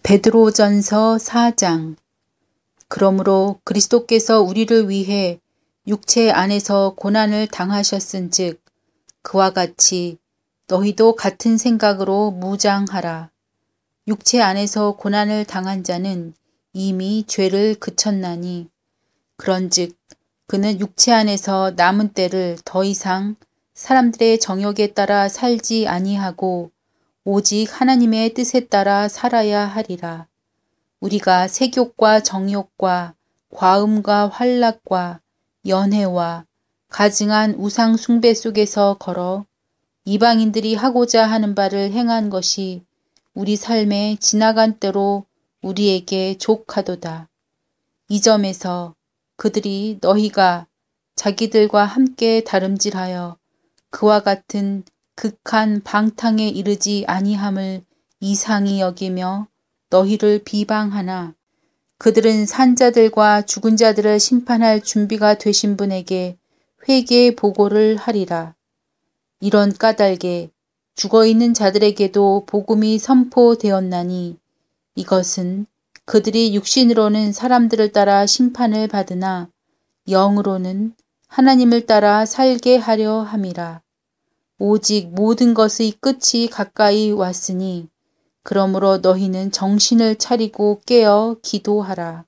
베드로전서 4장. 그러므로 그리스도께서 우리를 위해 육체 안에서 고난을 당하셨은즉 그와 같이 너희도 같은 생각으로 무장하라. 육체 안에서 고난을 당한 자는 이미 죄를 그쳤나니 그런즉 그는 육체 안에서 남은 때를 더 이상 사람들의 정욕에 따라 살지 아니하고 오직 하나님의 뜻에 따라 살아야 하리라. 우리가 색욕과 정욕과 과음과 활락과 연회와 가증한 우상 숭배 속에서 걸어 이방인들이 하고자 하는 바를 행한 것이 우리 삶의 지나간 때로 우리에게 족하도다. 이 점에서 그들이 너희가 자기들과 함께 다름질하여 그와 같은 극한 방탕에 이르지 아니함을 이상히 여기며 너희를 비방하나 그들은 산자들과 죽은 자들을 심판할 준비가 되신 분에게 회개의 보고를 하리라. 이런 까닭에 죽어있는 자들에게도 복음이 선포되었나니 이것은 그들이 육신으로는 사람들을 따라 심판을 받으나 영으로는 하나님을 따라 살게 하려 함이라. 오직 모든 것의 끝이 가까이 왔으니 그러므로 너희는 정신을 차리고 깨어 기도하라.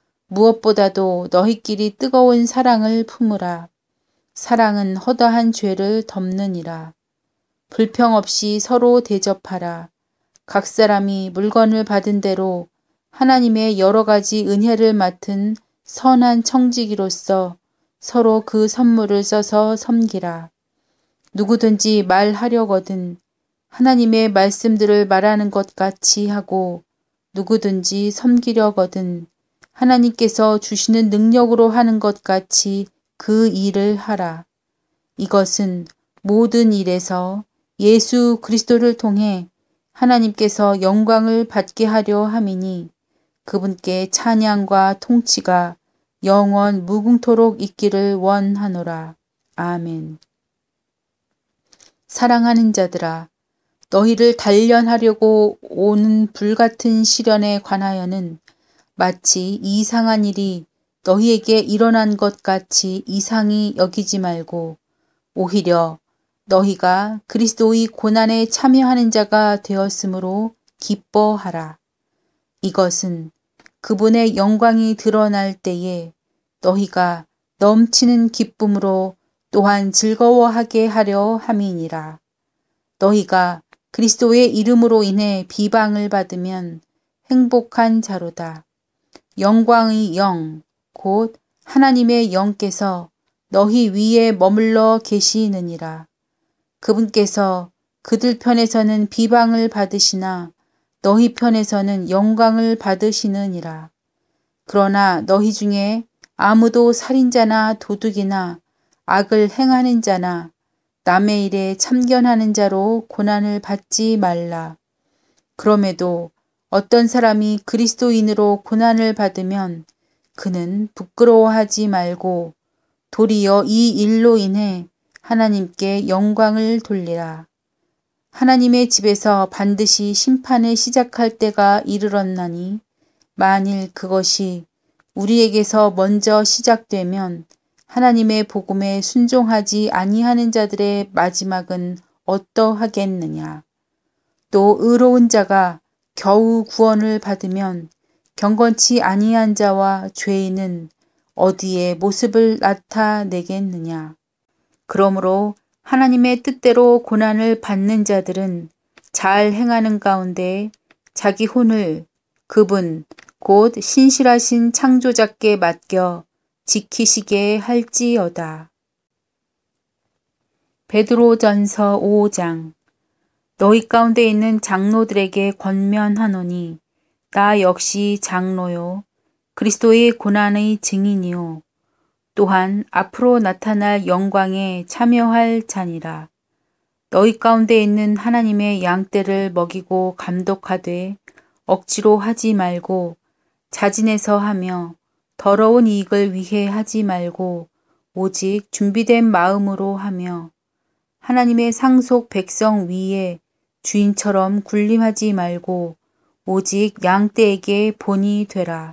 무엇보다도 너희끼리 뜨거운 사랑을 품으라. 사랑은 허다한 죄를 덮느니라. 불평 없이 서로 대접하라. 각 사람이 물건을 받은 대로 하나님의 여러 가지 은혜를 맡은 선한 청지기로서 서로 그 선물을 써서 섬기라. 누구든지 말하려거든 하나님의 말씀들을 말하는 것 같이 하고 누구든지 섬기려거든 하나님께서 주시는 능력으로 하는 것 같이 그 일을 하라. 이것은 모든 일에서 예수 그리스도를 통해 하나님께서 영광을 받게 하려 함이니 그분께 찬양과 통치가 영원 무궁토록 있기를 원하노라. 아멘. 사랑하는 자들아, 너희를 단련하려고 오는 불같은 시련에 관하여는 마치 이상한 일이 너희에게 일어난 것 같이 이상히 여기지 말고 오히려 너희가 그리스도의 고난에 참여하는 자가 되었으므로 기뻐하라. 이것은 그분의 영광이 드러날 때에 너희가 넘치는 기쁨으로 또한 즐거워하게 하려 함이니라. 너희가 그리스도의 이름으로 인해 비방을 받으면 행복한 자로다. 영광의 영, 곧 하나님의 영께서 너희 위에 머물러 계시느니라. 그분께서 그들 편에서는 비방을 받으시나 너희 편에서는 영광을 받으시느니라. 그러나 너희 중에 아무도 살인자나 도둑이나 악을 행하는 자나 남의 일에 참견하는 자로 고난을 받지 말라. 그럼에도 어떤 사람이 그리스도인으로 고난을 받으면 그는 부끄러워하지 말고 도리어 이 일로 인해 하나님께 영광을 돌리라. 하나님의 집에서 반드시 심판을 시작할 때가 이르렀나니 만일 그것이 우리에게서 먼저 시작되면 하나님의 복음에 순종하지 아니하는 자들의 마지막은 어떠하겠느냐. 또 의로운 자가 겨우 구원을 받으면 경건치 아니한 자와 죄인은 어디에 모습을 나타내겠느냐. 그러므로 하나님의 뜻대로 고난을 받는 자들은 잘 행하는 가운데 자기 혼을 그분 곧 신실하신 창조자께 맡겨 지키시게 할지어다. 베드로전서 5장. 너희 가운데 있는 장로들에게 권면하노니 나 역시 장로요 그리스도의 고난의 증인이요 또한 앞으로 나타날 영광에 참여할 자니라. 너희 가운데 있는 하나님의 양떼를 먹이고 감독하되 억지로 하지 말고 자진해서 하며 더러운 이익을 위해 하지 말고 오직 준비된 마음으로 하며 하나님의 상속 백성 위에 주인처럼 군림하지 말고 오직 양떼에게 본이 되라.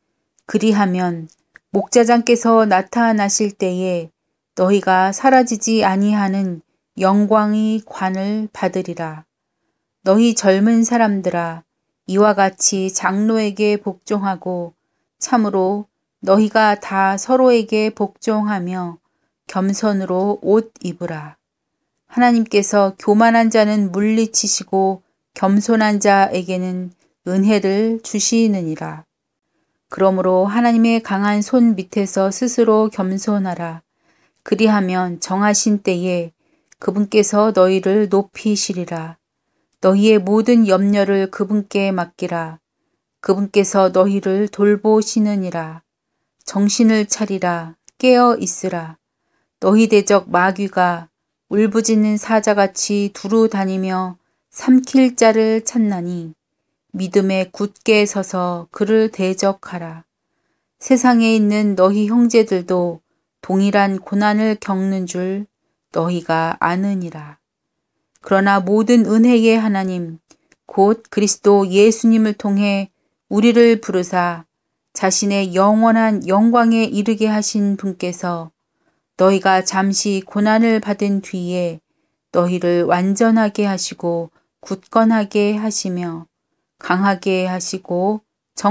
그리하면 목자장께서 나타나실 때에 너희가 사라지지 아니하는 영광의 관을 받으리라. 너희 젊은 사람들아, 이와 같이 장로에게 복종하고 참으로 너희가 다 서로에게 복종하며 겸손으로 옷 입으라. 하나님께서 교만한 자는 물리치시고 겸손한 자에게는 은혜를 주시느니라. 그러므로 하나님의 강한 손 밑에서 스스로 겸손하라. 그리하면 정하신 때에 그분께서 너희를 높이시리라. 너희의 모든 염려를 그분께 맡기라. 그분께서 너희를 돌보시느니라. 정신을 차리라. 깨어 있으라. 너희 대적 마귀가 울부짖는 사자같이 두루 다니며 삼킬 자를 찾나니 믿음에 굳게 서서 그를 대적하라. 세상에 있는 너희 형제들도 동일한 고난을 겪는 줄 너희가 아느니라. 그러나 모든 은혜의 하나님, 곧 그리스도 예수님을 통해 우리를 부르사 자신의 영원한 영광에 이르게 하신 분께서 너희가 잠시 고난을 받은 뒤에 너희를 완전하게 하시고 굳건하게 하시며 강하게 하시고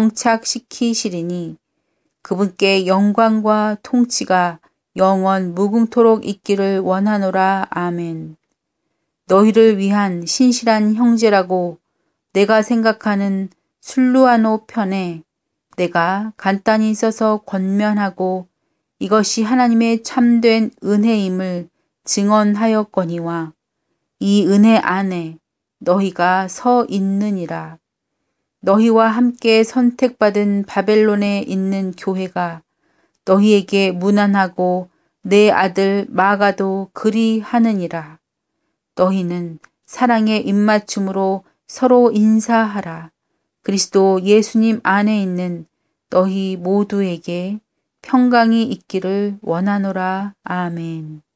정착시키시리니 그분께 영광과 통치가 영원 무궁토록 있기를 원하노라. 아멘. 너희를 위한 신실한 형제라고 내가 생각하는 술루아노 편에 내가 간단히 써서 권면하고 이것이 하나님의 참된 은혜임을 증언하였거니와 이 은혜 안에 너희가 서 있느니라. 너희와 함께 선택받은 바벨론에 있는 교회가 너희에게 무난하고 내 아들 마가도 그리하느니라. 너희는 사랑의 입맞춤으로 서로 인사하라. 그리스도 예수님 안에 있는 너희 모두에게 평강이 있기를 원하노라. 아멘.